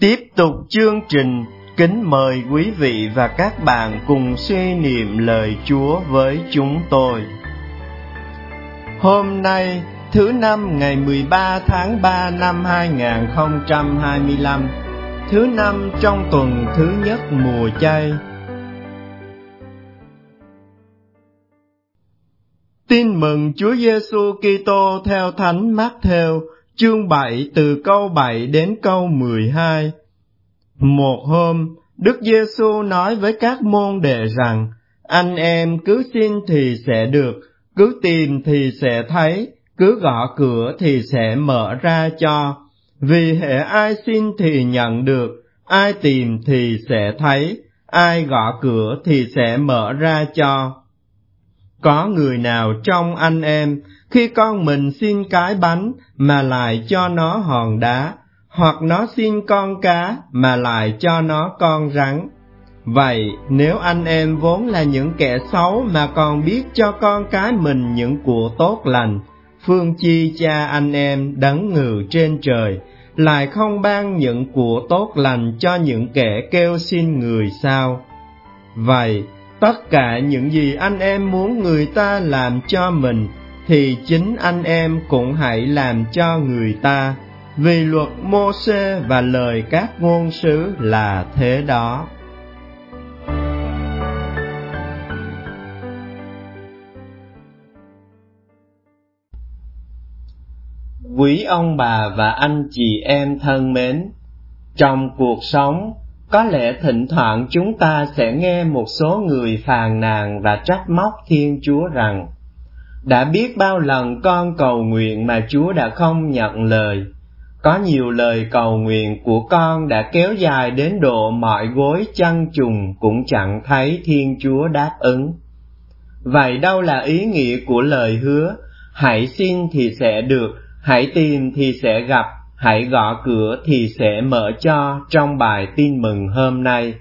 Tiếp tục chương trình, kính mời quý vị và các bạn cùng suy niệm lời Chúa với chúng tôi. Hôm nay, thứ năm ngày 13 tháng 3 năm 2025, thứ năm trong tuần thứ nhất mùa chay. Tin mừng Chúa Giêsu Kitô theo Thánh Mác-thêu, chương 7 từ câu 7 đến câu 12. Một hôm, Đức Giêsu nói với các môn đệ rằng: anh em cứ xin thì sẽ được, cứ tìm thì sẽ thấy, cứ gõ cửa thì sẽ mở ra cho. Vì hễ ai xin thì nhận được, ai tìm thì sẽ thấy, ai gõ cửa thì sẽ mở ra cho. Có người nào trong anh em, khi con mình xin cái bánh mà lại cho nó hòn đá, hoặc nó xin con cá mà lại cho nó con rắn? Vậy nếu anh em vốn là những kẻ xấu mà còn biết cho con cái mình những của tốt lành, phương chi Cha anh em đấng ngự trên trời lại không ban những của tốt lành cho những kẻ kêu xin người sao? Vậy tất cả những gì anh em muốn người ta làm cho mình, thì chính anh em cũng hãy làm cho người ta, vì luật Mô-sê và lời các ngôn sứ là thế đó. Quý ông bà và anh chị em thân mến, trong cuộc sống, có lẽ thỉnh thoảng chúng ta sẽ nghe một số người phàn nàn và trách móc Thiên Chúa rằng: đã biết bao lần con cầu nguyện mà Chúa đã không nhận lời. Có nhiều lời cầu nguyện của con đã kéo dài đến độ mỏi gối chân trùng cũng chẳng thấy Thiên Chúa đáp ứng. Vậy đâu là ý nghĩa của lời hứa: hãy xin thì sẽ được, hãy tìm thì sẽ gặp, hãy gõ cửa thì sẽ mở cho trong bài tin mừng hôm nay?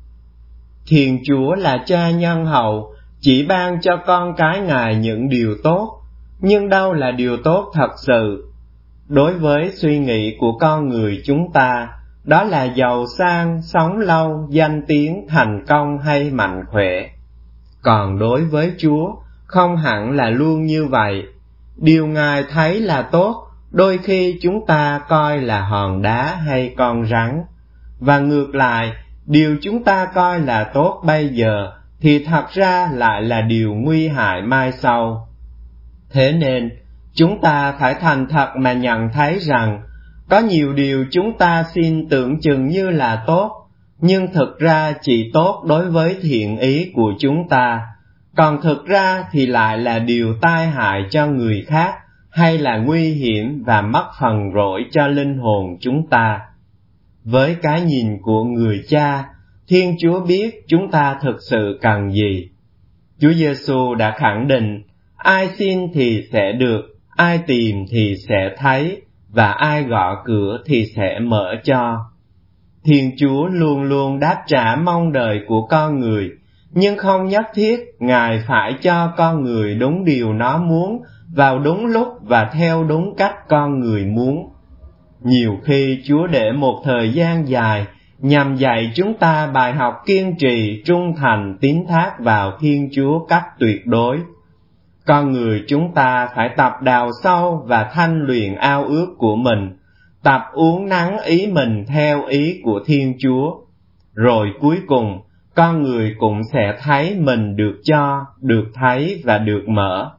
Thiên Chúa là Cha nhân hậu, chỉ ban cho con cái Ngài những điều tốt, nhưng đâu là điều tốt thật sự? Đối với suy nghĩ của con người chúng ta, đó là giàu sang, sống lâu, danh tiếng, thành công hay mạnh khỏe. Còn đối với Chúa, không hẳn là luôn như vậy. Điều Ngài thấy là tốt, đôi khi chúng ta coi là hòn đá hay con rắn. Và ngược lại, điều chúng ta coi là tốt bây giờ, thì thật ra lại là điều nguy hại mai sau. Thế nên, chúng ta phải thành thật mà nhận thấy rằng, có nhiều điều chúng ta xin tưởng chừng như là tốt, nhưng thực ra chỉ tốt đối với thiện ý của chúng ta, còn thực ra thì lại là điều tai hại cho người khác, hay là nguy hiểm và mất phần rỗi cho linh hồn chúng ta. Với cái nhìn của người Cha, Thiên Chúa biết chúng ta thực sự cần gì. Chúa Giêsu đã khẳng định: ai xin thì sẽ được, ai tìm thì sẽ thấy, và ai gõ cửa thì sẽ mở cho. Thiên Chúa luôn luôn đáp trả mong đợi của con người, nhưng không nhất thiết Ngài phải cho con người đúng điều nó muốn, vào đúng lúc và theo đúng cách con người muốn. Nhiều khi Chúa để một thời gian dài nhằm dạy chúng ta bài học kiên trì, trung thành, tín thác vào Thiên Chúa cách tuyệt đối. Con người chúng ta phải tập đào sâu và thanh luyện ao ước của mình, tập uốn nắn ý mình theo ý của Thiên Chúa. Rồi cuối cùng, con người cũng sẽ thấy mình được cho, được thấy và được mở.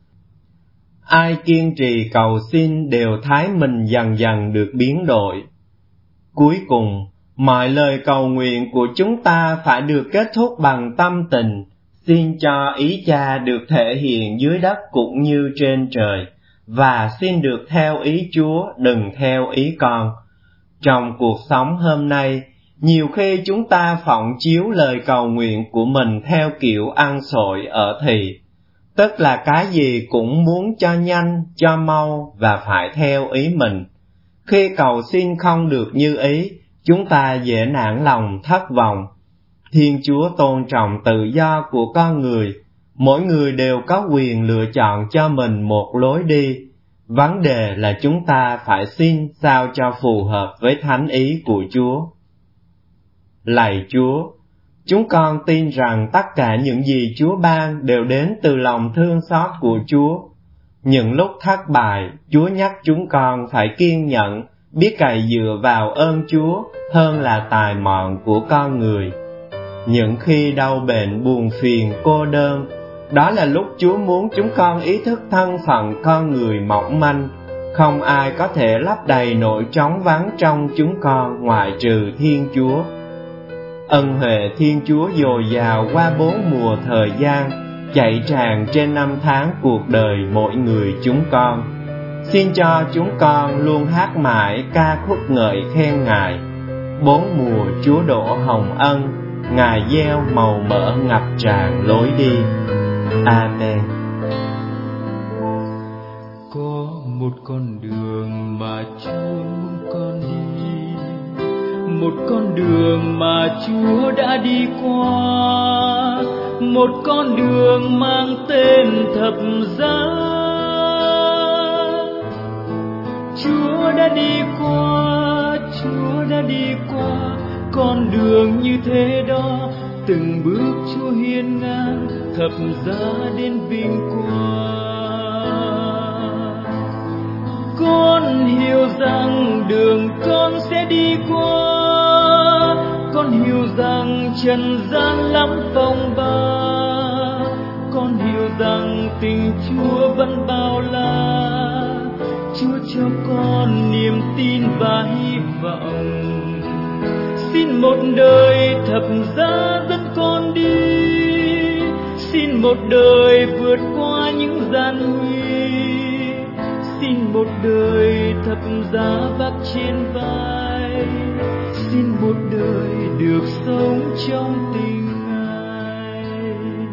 Ai kiên trì cầu xin đều thấy mình dần dần được biến đổi. Cuối cùng, mọi lời cầu nguyện của chúng ta phải được kết thúc bằng tâm tình, xin cho ý Cha được thể hiện dưới đất cũng như trên trời, và xin được theo ý Chúa, đừng theo ý con. Trong cuộc sống hôm nay, nhiều khi chúng ta phọng chiếu lời cầu nguyện của mình theo kiểu ăn xội ở thì, tức là cái gì cũng muốn cho nhanh, cho mau và phải theo ý mình. Khi cầu xin không được như ý, chúng ta dễ nản lòng, thất vọng. Thiên Chúa tôn trọng tự do của con người, mỗi người đều có quyền lựa chọn cho mình một lối đi. Vấn đề là chúng ta phải xin sao cho phù hợp với thánh ý của Chúa. Lạy Chúa, chúng con tin rằng tất cả những gì Chúa ban đều đến từ lòng thương xót của Chúa. Những lúc thất bại, Chúa nhắc chúng con phải kiên nhẫn, biết cậy dựa vào ơn Chúa hơn là tài mọn của con người. Những khi đau bệnh, buồn phiền, cô đơn, đó là lúc Chúa muốn chúng con ý thức thân phận con người mỏng manh. Không ai có thể lấp đầy nỗi trống vắng trong chúng con ngoại trừ Thiên Chúa. Ân huệ Thiên Chúa dồi dào qua 4 mùa thời gian, chảy tràn trên 5 tháng cuộc đời mỗi người chúng con. Xin cho chúng con luôn hát mãi ca khúc ngợi khen Ngài. 4 mùa Chúa đổ hồng ân, Ngài gieo màu mỡ ngập tràn lối đi. Amen. Có một con đường mà chúng con đi, một con đường mà Chúa đã đi qua, một con đường mang tên thập giá. Chúa đã đi qua, Chúa đã đi qua con đường như thế đó, từng bước Chúa hiên ngang thập giá đến vinh quang. Con hiểu rằng đường con sẽ đi qua, con hiểu rằng trần gian lắm phong ba, con hiểu rằng tình Chúa vẫn bao la. Chúa cho con niềm tin và hy vọng. Xin một đời thập giá dẫn con đi, xin một đời vượt qua những gian nguy, xin một đời thập giá vác trên vai, xin một đời được sống trong tình Ngài.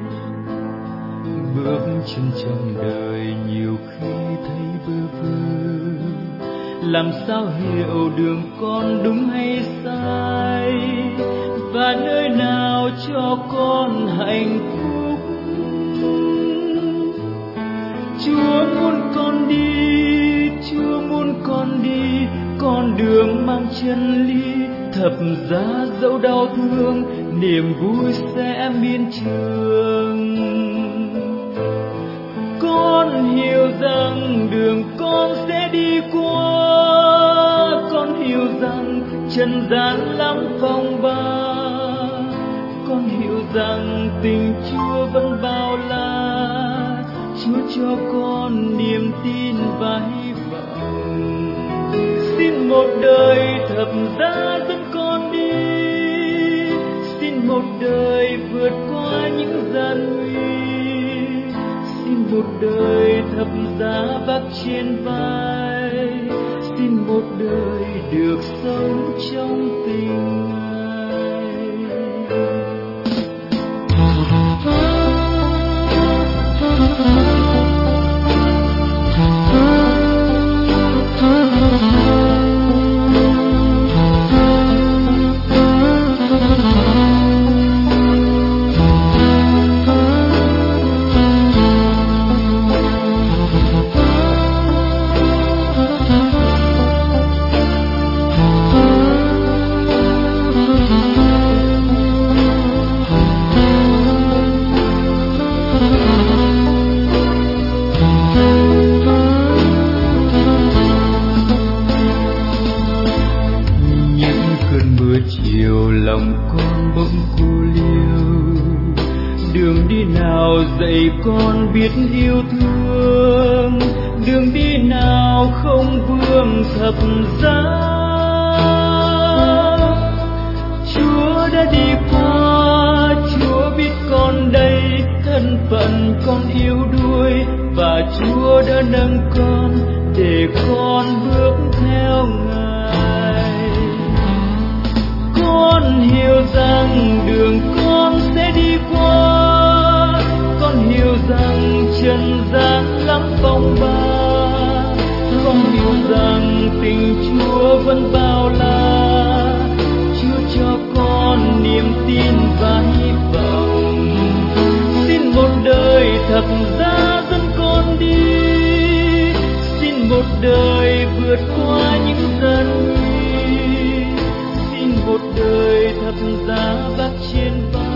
Bước chân trong đời nhiều khi thấy bơ vơ, làm sao hiểu đường con đúng hay sai, và nơi nào cho con hạnh phúc. Chúa muốn con đi, Chúa muốn con đi con đường mang chân lý, thập giá dẫu đau thương, niềm vui sẽ miên trường. Con hiểu rằng đường con sẽ đi qua, con hiểu rằng trần gian lắm phong ba, con hiểu rằng tình Chúa vẫn bao la. Chúa cho con niềm tin và hy vọng. Xin một đời thập giá dẫn con đi, xin một đời vượt qua những gian nguy, xin một đời thập giá vác trên vai, xin một đời được sống trong tình Ngài. Dạy con biết yêu thương, đường đi nào không vương thập giá. Chúa đã đi qua, Chúa biết con đây, thân phận con yếu đuối, và Chúa đã nâng con để con bước theo Ngài. Con hiểu rằng đường con sẽ đi qua, con hiểu rằng trần gian lắm phong ba, con hiểu rằng tình Chúa vẫn bao la. Chúa cho con niềm tin và hy vọng. Xin một đời thập giá dẫn con đi, xin một đời vượt qua những gian nguy, xin một đời thập giá vác trên vai.